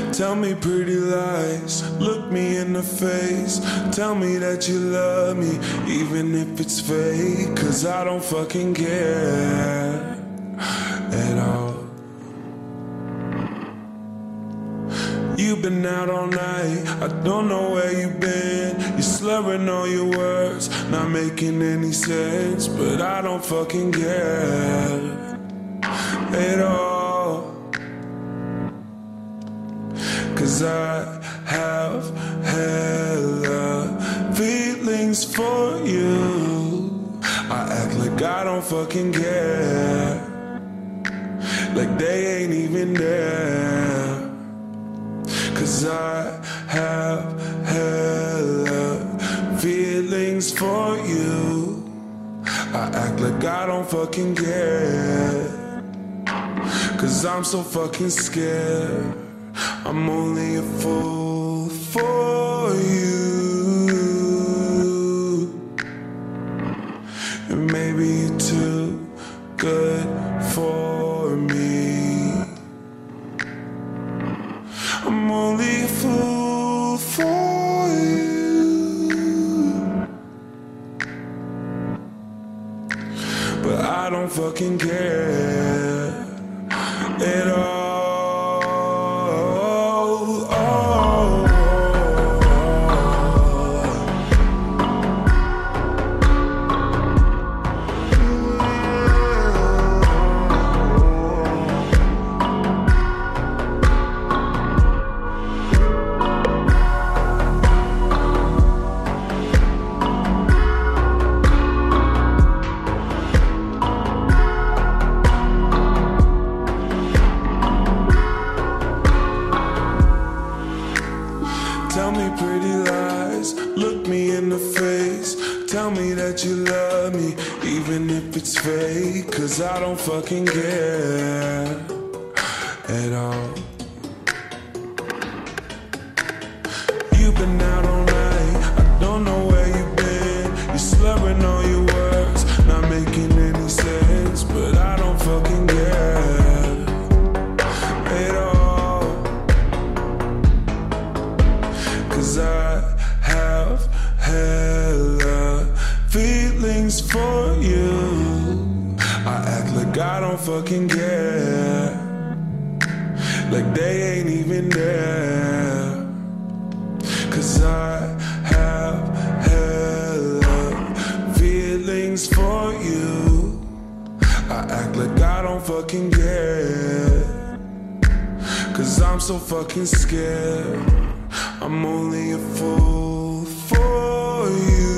Tell me pretty lies, look me in the face. Tell me that you love me, even if it's fake. Cause I don't fucking care at all. You've been out all night, I don't know where you've been. You're slurring all your words, not making any sense. But I don't fucking care at all. Cause I have hella feelings for you. I act like I don't fucking care, like they ain't even there. Cause I have hella feelings for you. I act like I don't fucking care, cause I'm so fucking scared. I'm only a fool for you, and maybe you're too good for me. I'm only a fool for you, but I don't fucking care at all. Tell me pretty lies, look me in the face. Tell me that you love me, even if it's fake. Cause I don't fucking care at all. You've been out all night, I don't know where you've been. You're slurring all your words, not making any sense. But I don't fucking care at all. Cause I have hella feelings for you. I act like I don't fucking care, like they ain't even there. Cause I have hella feelings for you. I act like I don't fucking care, cause I'm so fucking scared. I'm only a fool for you.